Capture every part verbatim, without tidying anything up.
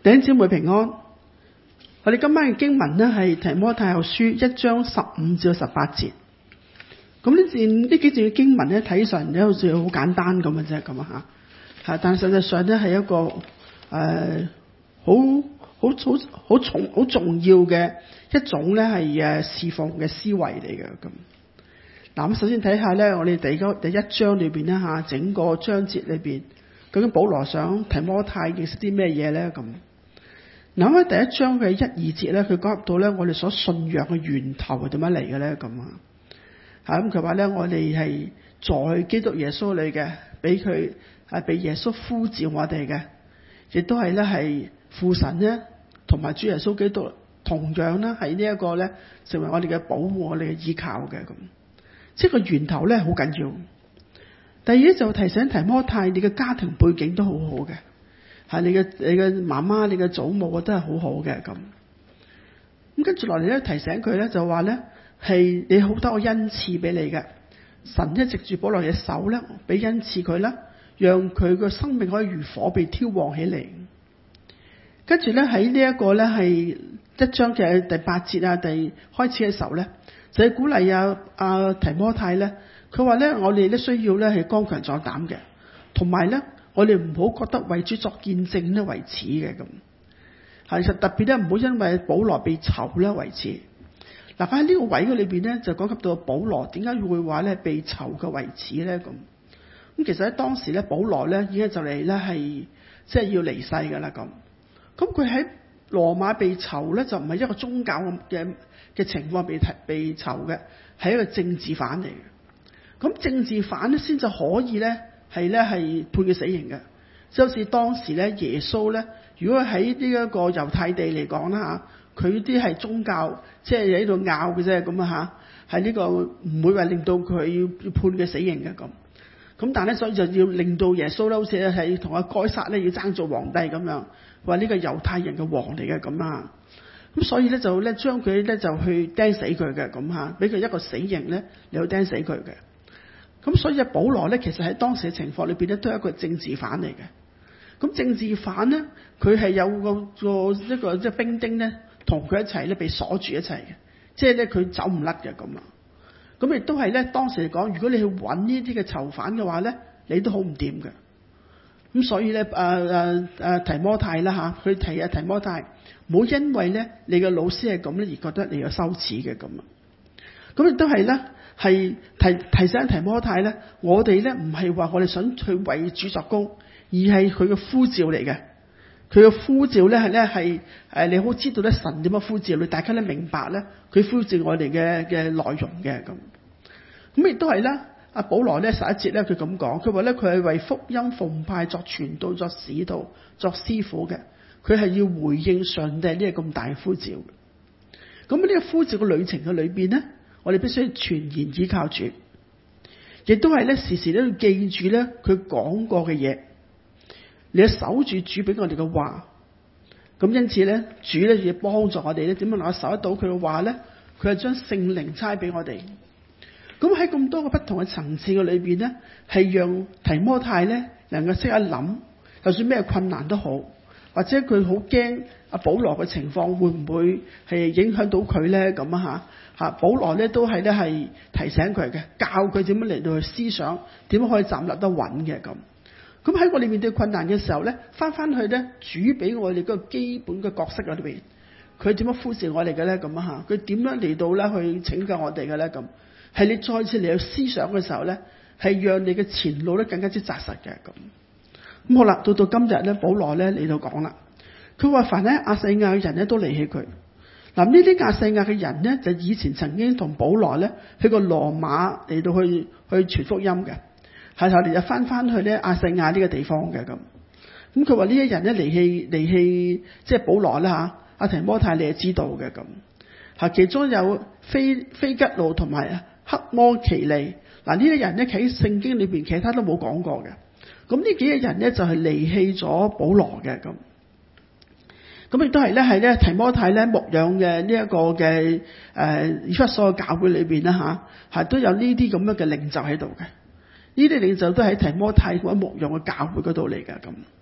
弟兄姊妹平安。我哋今晚嘅經文呢係提摩太後書一章十五至十八節。咁呢段呢幾段嘅經文呢，睇上嚟好似好簡單咁嘅啫，咁啊吓，係但實際上呢係一個誒好好好好重好重要嘅一種呢係誒侍奉嘅思維嚟嘅咁。嗱，咁首先睇下呢，我哋第一第一章裏邊呢吓，整個章節裏邊究竟保羅想提摩太認識啲咩嘢呢？咁。嗱，喺第一章嘅一二節咧，佢講入到咧，我哋所信仰嘅源頭係點樣嚟嘅咧？咁啊，嚇咁佢話咧，我哋係在基督耶穌裏嘅，俾佢係俾耶穌呼召我哋嘅，亦都係咧係父神咧同埋主耶穌基督同樣咧係呢一個咧成為我哋嘅保護、我哋嘅依靠嘅咁。即係個源頭咧好緊要。第二咧就提醒提摩太，你嘅家庭背景都好好嘅。係你嘅你嘅媽媽、你嘅祖母啊，都係好好嘅咁。咁跟住落嚟咧，提醒佢咧就話咧，係你好多個恩賜俾你嘅，神一直住保羅嘅手咧，俾恩賜佢啦，讓佢個生命可以如火被挑旺起嚟。跟住咧喺呢一個咧係一章嘅第八節啊，第開始嘅時候咧，就係鼓勵啊啊提摩太咧，佢話咧我哋咧需要咧係剛強壯膽嘅，同埋咧。我哋唔好覺得為主作見證咧為恥嘅咁，其實特別咧唔好因為保羅被囚咧為恥。嗱，喺呢個位嘅裏邊咧就講及到保羅點解會話咧被囚嘅為恥咧咁。咁其實喺當時咧保羅咧已經就嚟咧係即係要離世㗎啦咁。咁佢喺羅馬被囚咧就唔係一個宗教嘅嘅情況被被囚嘅，係一個政治犯嚟嘅。咁政治犯咧先就可以咧。係咧係判佢死刑嘅，就好似當時咧耶穌咧，如果喺呢一個猶太地嚟講啦嚇，佢啲係宗教，即係喺度拗嘅啫咁啊嚇，係呢個唔會話令到佢要判佢死刑嘅咁。咁但係咧，所以就要令到耶穌咧，好似係同阿該撒咧要爭做皇帝咁樣，話呢個猶太人嘅王嚟嘅咁啊。咁所以咧就咧將佢咧就去釘死佢嘅咁嚇，俾佢一個死刑咧嚟去釘死佢嘅。咁所以啊，保羅咧，其實喺當時嘅情況裏邊咧，都係一個政治犯嚟嘅。咁政治犯咧，佢係有個個一個即係兵丁咧，同佢一齊咧被鎖住一齊嘅，即係咧佢走唔甩嘅咁啊。咁亦都係咧，當時嚟講，如果你去揾呢啲嘅囚犯嘅話咧，你都好唔掂嘅。咁所以咧，誒誒誒提摩太啦嚇，佢提啊提摩太，唔好因為咧你嘅老師係咁咧而覺得你有羞恥嘅咁啊。咁亦都係咧。係提提醒提摩太咧，我哋咧唔係話我哋想去為主作工，而係佢嘅呼召嚟嘅。佢嘅呼召咧係咧係誒，你好知道咧神點樣呼召你，大家都明白咧佢呼召我哋嘅嘅內容嘅咁。咁亦都係咧，阿保羅咧十一節咧佢咁講，佢話咧佢係為福音奉派作傳道、作使徒、作師傅嘅，佢係要回應上帝呢個咁大嘅呼召。咁呢個呼召嘅旅程嘅裏邊咧。我哋必須全然依靠主，亦都係咧時時都要記住咧佢講過嘅嘢，你要守住主俾我哋嘅話。咁因此咧，主咧要幫助我哋咧，點樣能夠守得到佢嘅話咧？佢係將聖靈差俾我哋。咁喺咁多個不同嘅層次嘅裏邊咧，係讓提摩太咧能夠識一諗，就算咩困難都好，或者佢好驚阿保羅嘅情況會唔會係影響到佢咧？咁啊嚇。嚇，保羅咧都係咧係提醒佢嘅，教佢點樣嚟到去思想，點樣可以站立得穩嘅咁。咁喺我哋面對困難嘅時候咧，翻翻去咧主俾我哋嗰個基本嘅角色裏邊，佢點樣呼召我哋嘅咧？咁啊嚇，佢點樣嚟到咧去拯救我哋嘅咧？咁係你再次嚟到思想嘅時候咧，係讓你嘅前路咧更加之紮實嘅咁。咁好啦，到到今日咧，保羅咧嚟到講啦，佢話凡喺亞細亞嘅人咧都離棄佢。嗱，呢啲亞細亞嘅人咧，就以前曾經同保羅咧去過羅馬嚟到去去傳福音嘅，係後嚟就翻翻去咧亞細亞呢個地方嘅咁。咁佢話呢啲人咧離棄離棄即係保羅啦嚇，阿提摩太你係知道嘅咁。嚇，其中有非非吉路同埋黑摩奇利，嗱呢啲人咧喺聖經裏邊其他都冇講過嘅。咁呢幾個人咧就係離棄咗保羅嘅咁。咁亦都係咧，係咧提摩太咧牧養嘅呢一個嘅誒以弗所嘅教會裏邊啦嚇，係都有呢啲咁樣嘅領袖喺度嘅。呢啲領袖都喺提摩太嗰牧養嘅教會嗰度嚟嘅咁。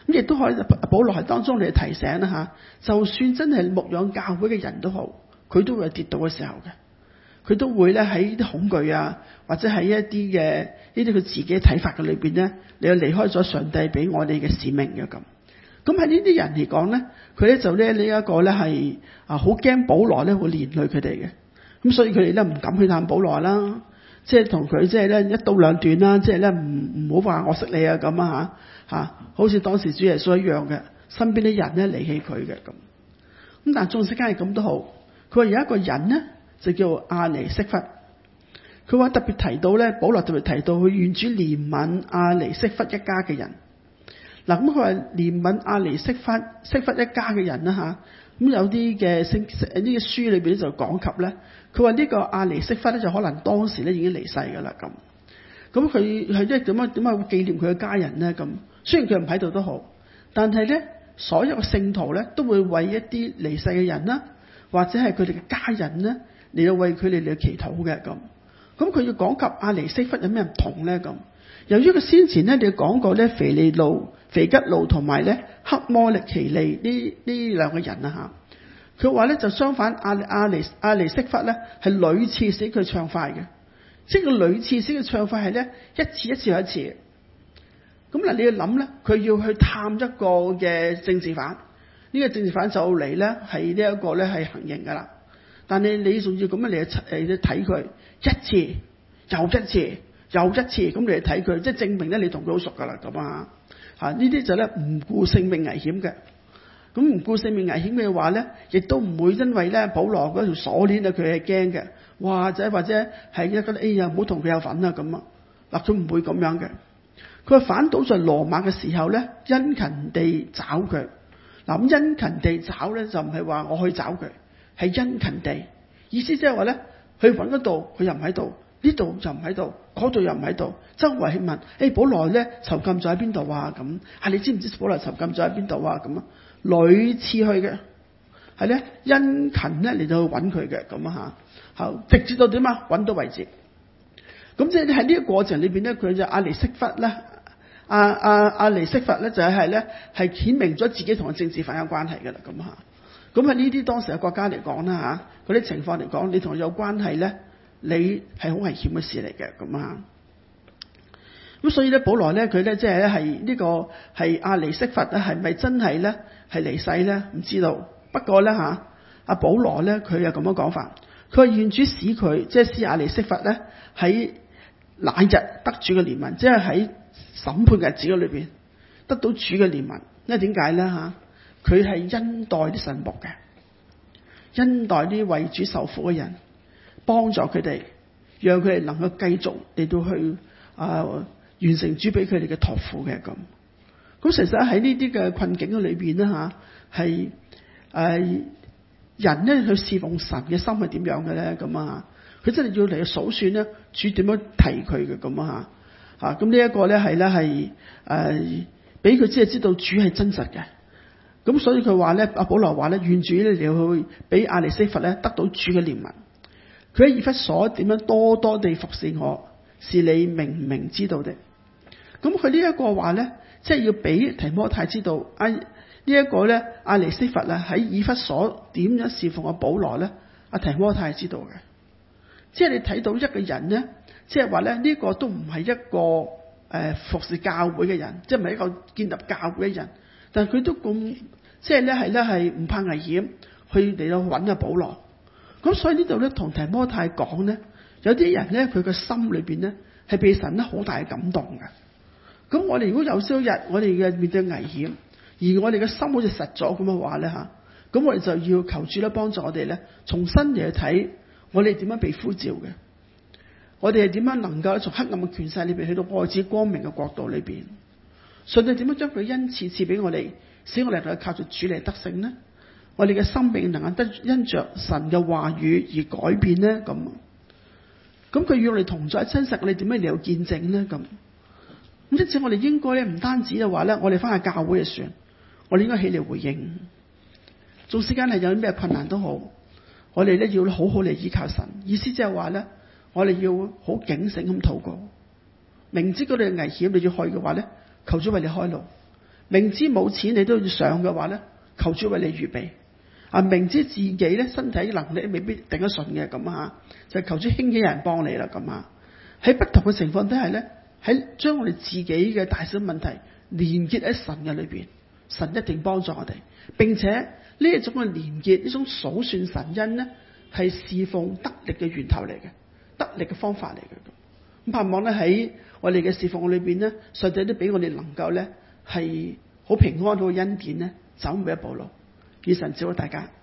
咁亦都可以保羅喺當中嚟提醒啦吓，就算真係牧養教會嘅人都好，佢都會有跌倒嘅時候嘅。佢都會咧喺啲恐懼啊，或者喺一啲嘅呢啲佢自己睇法嘅裏邊咧，你又離開咗上帝俾我哋嘅使命嘅咁。咁喺呢啲人嚟講咧，佢咧就咧呢一個咧係啊好驚保羅咧會連累佢哋嘅。咁所以佢哋咧唔敢去探保羅啦，即係同佢即係咧一刀兩斷啦，即係咧唔唔好話我識你啊咁啊嚇嚇，好似當時主耶穌一樣嘅，身邊啲人咧離棄佢嘅咁。咁但係縱使間係咁都好，佢話有一個人咧。就叫阿尼色弗，佢話特別提到咧，保羅特別提到佢願主憐憫阿尼色弗一家嘅人。嗱，咁佢話憐憫阿尼色弗色弗一家嘅人啦吓，咁有啲嘅聖呢個書裏邊就講及咧，佢話呢個阿尼色弗咧就可能當時咧已經離世噶啦咁。咁佢係即係點樣點解會紀念佢嘅家人咧咁？雖然佢唔喺度都好，但係咧所有嘅聖徒咧都會為一啲離世嘅人啦，或者係佢哋嘅家人咧。你要為佢哋嚟祈禱嘅咁，咁佢要講及阿尼色弗有咩唔同咧咁？由於佢先前咧，你講過咧腓利路、腓吉路同埋咧黑摩力奇利呢呢兩個人啊吓，佢話咧就相反，阿阿尼阿尼色弗咧係屢次使佢暢快嘅，即係佢屢次使佢暢快係咧一次一次又一次。咁嗱，你要諗咧，佢要去探一個嘅政治犯，呢、這個政治犯就嚟咧係呢一個咧係行刑噶啦。但係你仲要咁樣嚟誒睇佢一次又一次又一次，咁你嚟睇佢，即係證明咧你同佢好熟噶啦咁啊嚇！呢啲就咧唔顧性命危險嘅，咁唔顧性命危險嘅話咧，亦都唔會因為咧保羅嗰條鎖鏈啊，佢係驚嘅，或者或者係一覺得哎呀唔好同佢有份啊咁啊嗱，佢唔會咁樣嘅。佢話反倒在羅馬嘅時候咧，殷勤地找佢嗱，咁殷勤地找咧就唔係話我去找佢。係殷勤地，意思即係話咧，去揾嗰度佢又唔喺度，呢度就唔喺度，嗰度又唔喺度，周圍去問，誒、欸、保羅咧囚禁咗喺邊度啊？咁啊，你知唔知保羅囚禁咗喺邊度啊？咁啊，屢次去嘅，係咧殷勤咧嚟到去揾佢嘅，咁啊嚇，好直至到點啊？揾到為止。咁即係喺呢個過程裏邊咧，佢就阿尼色弗咧，阿阿阿尼色弗咧就係咧係顯明咗自己同政治犯有關係嘅啦，咁嚇。咁喺呢啲當時嘅國家嚟講啦嚇，嗰啲情況嚟講，你同佢有關係咧，你係好危險嘅事嚟嘅咁啊。咁所以咧，保羅咧佢咧即係咧係呢個係阿尼色弗咧，係咪真係咧係離世咧？唔知道。不過咧嚇，阿保羅咧佢又咁樣講法，佢話願主使佢即係使阿尼色弗咧喺那日得主嘅憐憫，即係喺審判嘅日子嗰裏邊得到主嘅憐憫。因為點解咧嚇？佢係恩待啲神僕嘅，恩待啲為主受苦嘅人，幫助佢哋，讓佢哋能夠繼續嚟到去啊、呃、完成主俾佢哋嘅託付嘅咁。咁其實喺呢啲嘅困境嘅裏邊咧吓，係誒人咧去侍奉神嘅心係點樣嘅咧咁啊？佢真係要嚟數算咧，主點樣提佢嘅咁啊吓吓。咁呢一個咧係咧係誒俾佢知係知道主係真實嘅。咁所以佢話咧，阿保羅話咧，願主咧嚟去俾阿尼色弗咧得到主嘅憐憫。佢喺以弗所點樣多多地服侍我，是你明唔明知道的。咁佢呢一個話咧，即係要俾提摩太知道，啊呢一個咧阿尼色弗啊喺以弗所點樣侍奉阿保羅咧，阿提摩太係知道嘅。即係你睇到一個人咧，即係話咧呢個都唔係一個誒、呃、服侍教會嘅人，即係唔係一個建立教會嘅人。但係佢都咁，即係咧係咧係唔怕危險，去嚟到揾阿保羅。咁所以呢度咧同提摩太講咧，有啲人咧佢個心裏邊咧係被神咧好大嘅感動嘅。咁我哋如果有朝一日我哋嘅面對危險，而我哋嘅心好似實咗咁嘅話咧吓，咁我哋就要求主咧幫助我哋咧重新嚟去睇我哋點樣被呼召嘅，我哋係點樣能夠從黑暗嘅權勢裏邊去到愛子光明嘅國度裏邊。上帝點樣將佢恩賜賜俾我哋，使我哋能夠靠住主嚟得勝呢？我哋嘅生命能夠得因着神嘅話語而改變呢？咁，咁佢與我哋同在真實，我哋點樣嚟到見證呢？咁，咁即係我哋應該咧，唔單止嘅話咧，我哋翻去教會就算，我哋應該起嚟回應。做時間係有啲咩困難都好，我哋咧要好好嚟依靠神。意思即係話咧，我哋要好警醒咁禱告，明知嗰度危險你要去嘅話咧。求主為你開路， 明知冇錢你都要上嘅話咧，求主為你預備。啊，明知自己咧身體能力未必頂得順嘅咁嚇，就求主興起有人幫你啦咁嚇。喺不同嘅情況底下咧，喺將我哋自己嘅大小問題連結喺神嘅裏邊，神一定幫助我哋。並且呢一種嘅連結，呢種數算神恩咧，係侍奉得力嘅源頭嚟嘅，得力嘅方法嚟嘅。咁盼望咧喺我哋嘅侍奉裏邊咧，上帝都俾我哋能夠咧係好平安好恩典咧，走每一步路。以神照顧大家。